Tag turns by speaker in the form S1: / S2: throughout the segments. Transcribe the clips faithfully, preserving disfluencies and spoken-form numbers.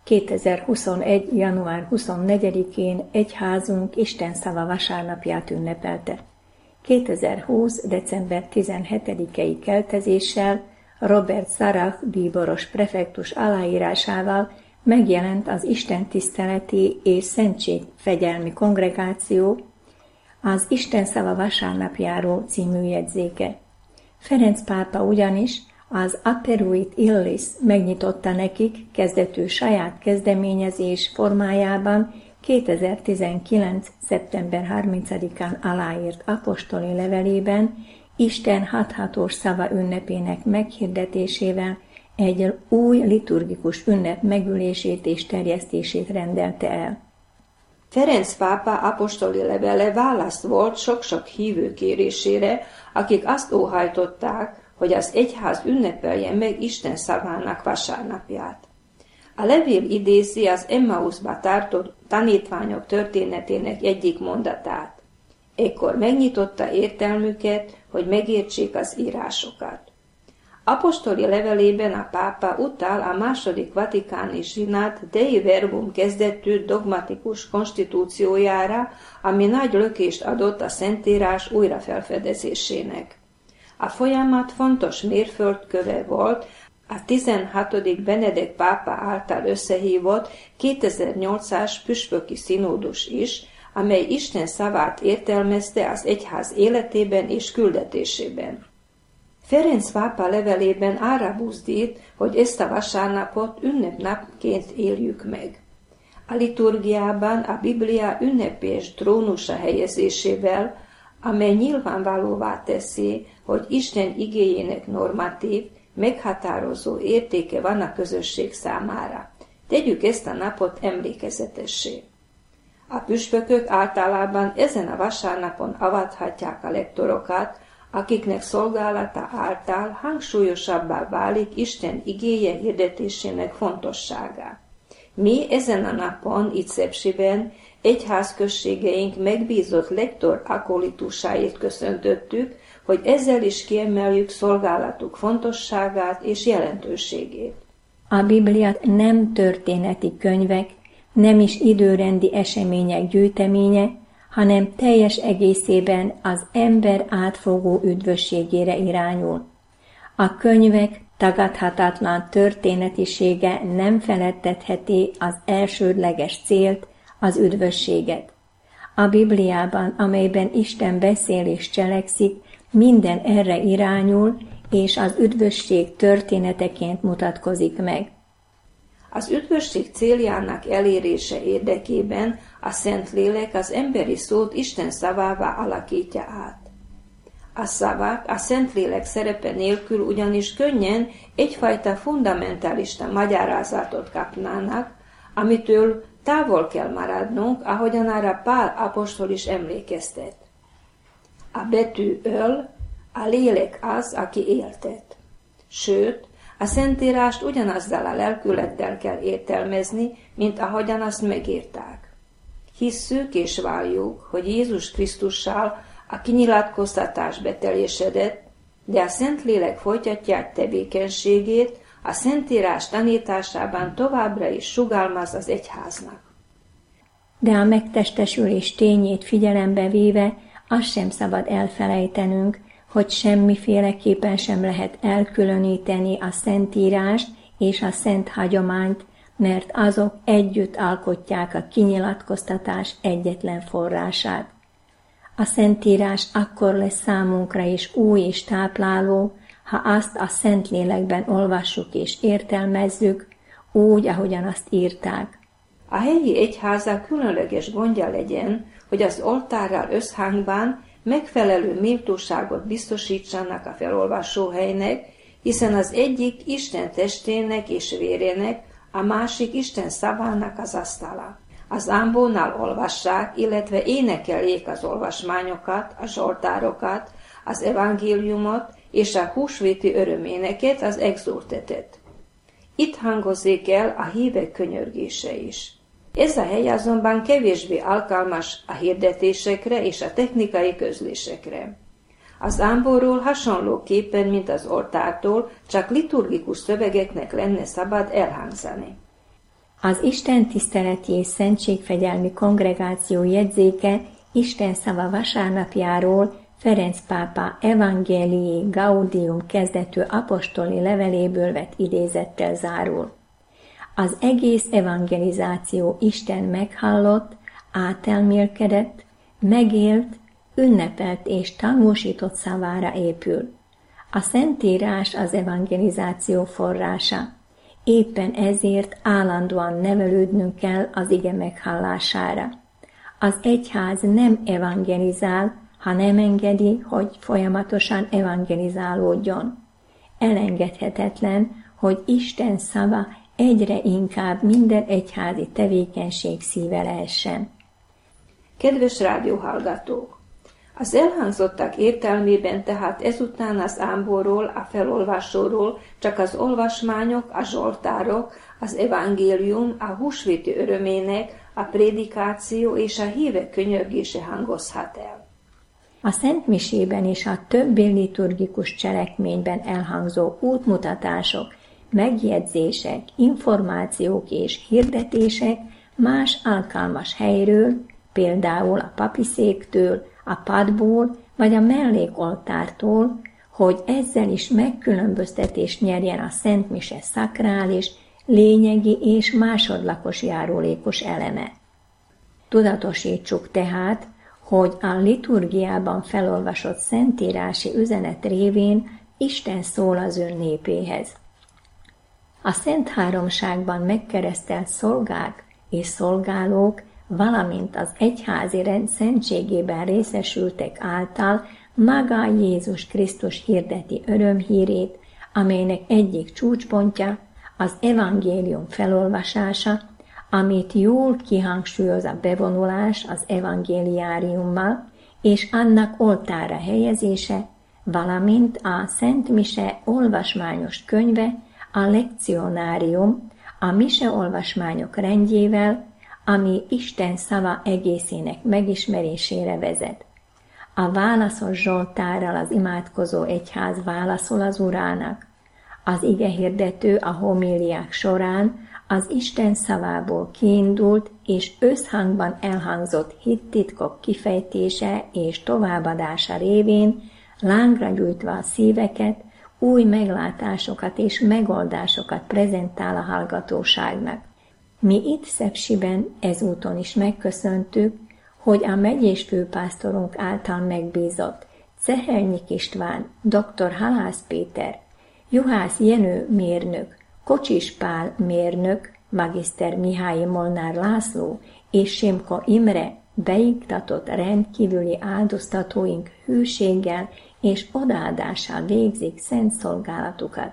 S1: kétezer-huszonegy. január huszonnegyedikén egyházunk Isten szava vasárnapját ünnepelte. kétezer-húsz. december tizenhetedikei keltezéssel Robert Sarach bíboros prefektus aláírásával megjelent az istentiszteleti és szentségfegyelmi kongregáció az Isten szava vasárnapjáról című jegyzéke. Ferenc pápa ugyanis az Aperuit Illis megnyitotta nekik kezdetű saját kezdeményezés formájában kétezer-tizenkilenc. szeptember harmincadikán aláírt apostoli levelében Isten hathatós szava ünnepének meghirdetésével egy új liturgikus ünnep megülését és terjesztését rendelte el.
S2: Ferenc pápa apostoli levele válasz volt sok-sok hívő kérésére, akik azt óhajtották, hogy az egyház ünnepelje meg Isten szavának vasárnapját. A levél idézi az Emmauszba tartott tanítványok történetének egyik mondatát. Ekkor megnyitotta értelmüket, hogy megértsék az írásokat. Apostoli levelében a pápa utal a második vatikáni zsinat Dei Verbum kezdetű dogmatikus konstitúciójára, ami nagy lökést adott a Szentírás újrafelfedezésének. A folyamat fontos mérföldköve volt a tizenhatodik Benedek pápa által összehívott kétezer-nyolcas püspöki szinódus is, amely Isten szavát értelmezte az egyház életében és küldetésében. Ferenc pápa levelében arra buzdít, hogy ezt a vasárnapot ünnepnapként éljük meg. A liturgiában a Biblia ünnepés trónusra helyezésével, amely nyilvánvalóvá teszi, hogy Isten igéjének normatív, meghatározó értéke van a közösség számára. Tegyük ezt a napot emlékezetessé. A püspökök általában ezen a vasárnapon avathatják a lektorokat, akiknek szolgálata által hangsúlyosabbá válik Isten igéje hirdetésének fontossága. Mi ezen a napon, itt Szepsiben, egyházközségeink megbízott lektor akolitussáit köszöntöttük, hogy ezzel is kiemeljük szolgálatuk fontosságát és jelentőségét.
S1: A Biblia nem történeti könyvek, nem is időrendi események gyűjteménye, hanem teljes egészében az ember átfogó üdvösségére irányul. A könyvek tagadhatatlan történetisége nem feledtetheti az elsődleges célt, az üdvösséget. A Bibliában, amelyben Isten beszél és cselekszik, minden erre irányul, és az üdvösség történeteként mutatkozik meg.
S2: Az üdvösség céljának elérése érdekében a Szentlélek az emberi szót Isten szavává alakítja át. A szavak a Szentlélek szerepe nélkül ugyanis könnyen egyfajta fundamentalista magyarázatot kapnának, amitől távol kell maradnunk, ahogyan arra Pál apostol is emlékeztet. A betű öl, a lélek az, aki éltet. Sőt, a Szentírást ugyanazzal a lelkülettel kell értelmezni, mint ahogyan azt megírták. Hisszük és valljuk, hogy Jézus Krisztussal a kinyilatkoztatás beteljesedett, de a Szentlélek folytatja tevékenységét, a Szentírás tanításában továbbra is sugallmaz az egyháznak.
S1: De a megtestesülés tényét figyelembe véve azt sem szabad elfelejtenünk, hogy semmiféleképpen sem lehet elkülöníteni a Szentírást és a szent hagyományt, mert azok együtt alkotják a kinyilatkoztatás egyetlen forrását. A Szentírás akkor lesz számunkra is új és tápláló, ha azt a Szentlélekben olvassuk és értelmezzük, úgy, ahogyan azt írták.
S2: A helyi egyházak különleges gondja legyen, hogy az oltárral összhangban megfelelő méltóságot biztosítsanak a felolvasóhelynek, hiszen az egyik Isten testének és vérének, a másik Isten szavának az asztala. Az ámbónál olvassák, illetve énekeljék az olvasmányokat, a zsoltárokat, az evangéliumot és a húsvéti öröméneket, az exultetet. Itt hangozik el a hívek könyörgése is. Ez a hely azonban kevésbé alkalmas a hirdetésekre és a technikai közlésekre. Az ámbóról hasonlóképpen, mint az oltártól, csak liturgikus szövegeknek lenne szabad elhangzani.
S1: Az Isten tiszteleti és szentségfegyelmi kongregáció jegyzéke Isten szava vasárnapjáról Ferenc pápa Evangelii Gaudium kezdetű apostoli leveléből vett idézettel zárul. Az egész evangelizáció Isten meghallott, átelmélkedett, megélt, ünnepelt és tanúsított szavára épül. A Szentírás az evangelizáció forrása. Éppen ezért állandóan nevelődnünk kell az ige meghallására. Az egyház nem evangelizál, ha nem engedi, hogy folyamatosan evangelizálódjon. Elengedhetetlen, hogy Isten szava egyre inkább minden egyházi tevékenység szíve lehessen.
S2: Kedves rádióhallgatók! Az elhangzottak értelmében tehát ezután az ámborról, a felolvasóról csak az olvasmányok, a zsoltárok, az evangélium, a húsvéti örömének, a prédikáció és a hívek könyörgése hangozhat el.
S1: A szentmisében és a többi liturgikus cselekményben elhangzó útmutatások, megjegyzések, információk és hirdetések más alkalmas helyről, például a papiszéktől, a padból vagy a mellékoltártól, hogy ezzel is megkülönböztetést nyerjen a szentmise szakrális, lényegi és másodlagos járulékos eleme. Tudatosítsuk tehát, hogy a liturgiában felolvasott szentírási üzenet révén Isten szól az ön népéhez. A Szent Háromságban megkeresztelt szolgák és szolgálók, valamint az egyházi rend szentségében részesültek által maga Jézus Krisztus hirdeti örömhírét, amelynek egyik csúcspontja az evangélium felolvasása, amit jól kihangsúlyoz a bevonulás az evangéliáriummal és annak oltára helyezése, valamint a Szent Mise olvasmányos könyve, a lekcionárium, a mise olvasmányok rendjével, ami Isten szava egészének megismerésére vezet. A válaszos zsoltárral az imádkozó egyház válaszol az Urának. Az igehirdető a homíliák során az Isten szavából kiindult és összhangban elhangzott hittitkok kifejtése és továbbadása révén lángra gyújtva a szíveket, új meglátásokat és megoldásokat prezentál a hallgatóságnak. Mi itt Szepsiben ezúton is megköszöntük, hogy a megyés főpásztorunk által megbízott Cehelnyik István, dr. Halász Péter, Juhász Jenő mérnök, Kocsis Pál mérnök, magiszter Mihály Molnár László és Simko Imre beiktatott rendkívüli áldoztatóink hűséggel és odaadással végzik szent szolgálatukat.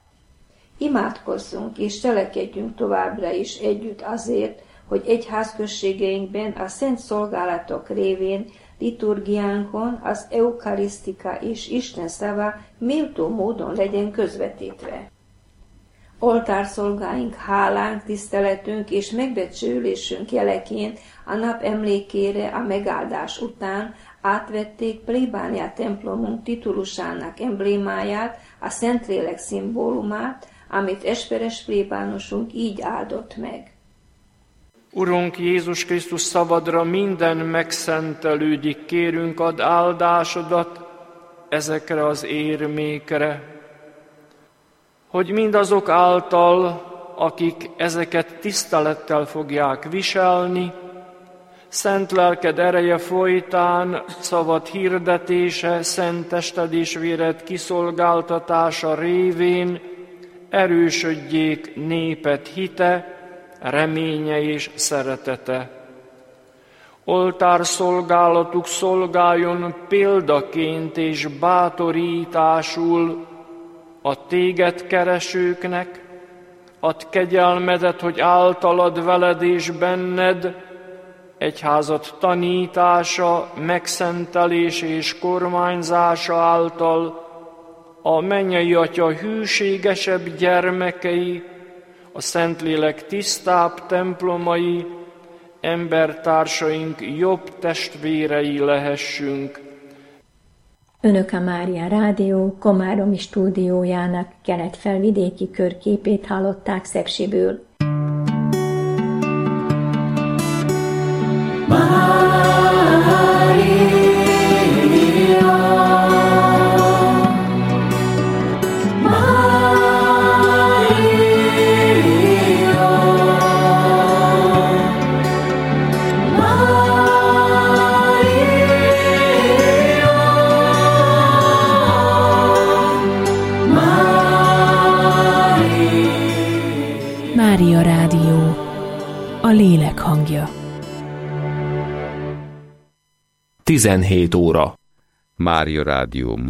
S2: Imádkozzunk és cselekedjünk továbbra is együtt azért, hogy egyházközségeinkben a szent szolgálatok révén liturgiánkon az eukarisztika és Isten szava méltó módon legyen közvetítve. Oltárszolgáink, hálánk, tiszteletünk és megbecsülésünk jeleként a nap emlékére a megáldás után átvették plébánia templomunk titulusának emblémáját, a Szentlélek szimbólumát, amit esperes plébánosunk így áldott meg.
S3: Urunk Jézus Krisztus szabadra minden megszentelődik, kérünk, add áldásodat ezekre az érmékre, hogy mindazok által, akik ezeket tisztelettel fogják viselni, szent lelked ereje folytán szavad hirdetése, szent tested és véred kiszolgáltatása révén erősödjék néped hite, reménye és szeretete. Oltárszolgálatuk szolgáljon példaként és bátorításul a téged keresőknek, add kegyelmedet, hogy általad, veled és benned egyházat tanítása, megszentelése és kormányzása által a mennyei Atya hűségesebb gyermekei, a Szentlélek tisztább templomai, embertársaink jobb testvérei lehessünk.
S1: Önök a Mária Rádió komáromi stúdiójának kelet-felvidéki körképét hallották Szepsiből.
S4: Mária Rádió, a lélek hangja.
S5: tizenhét óra.
S6: Mária Rádió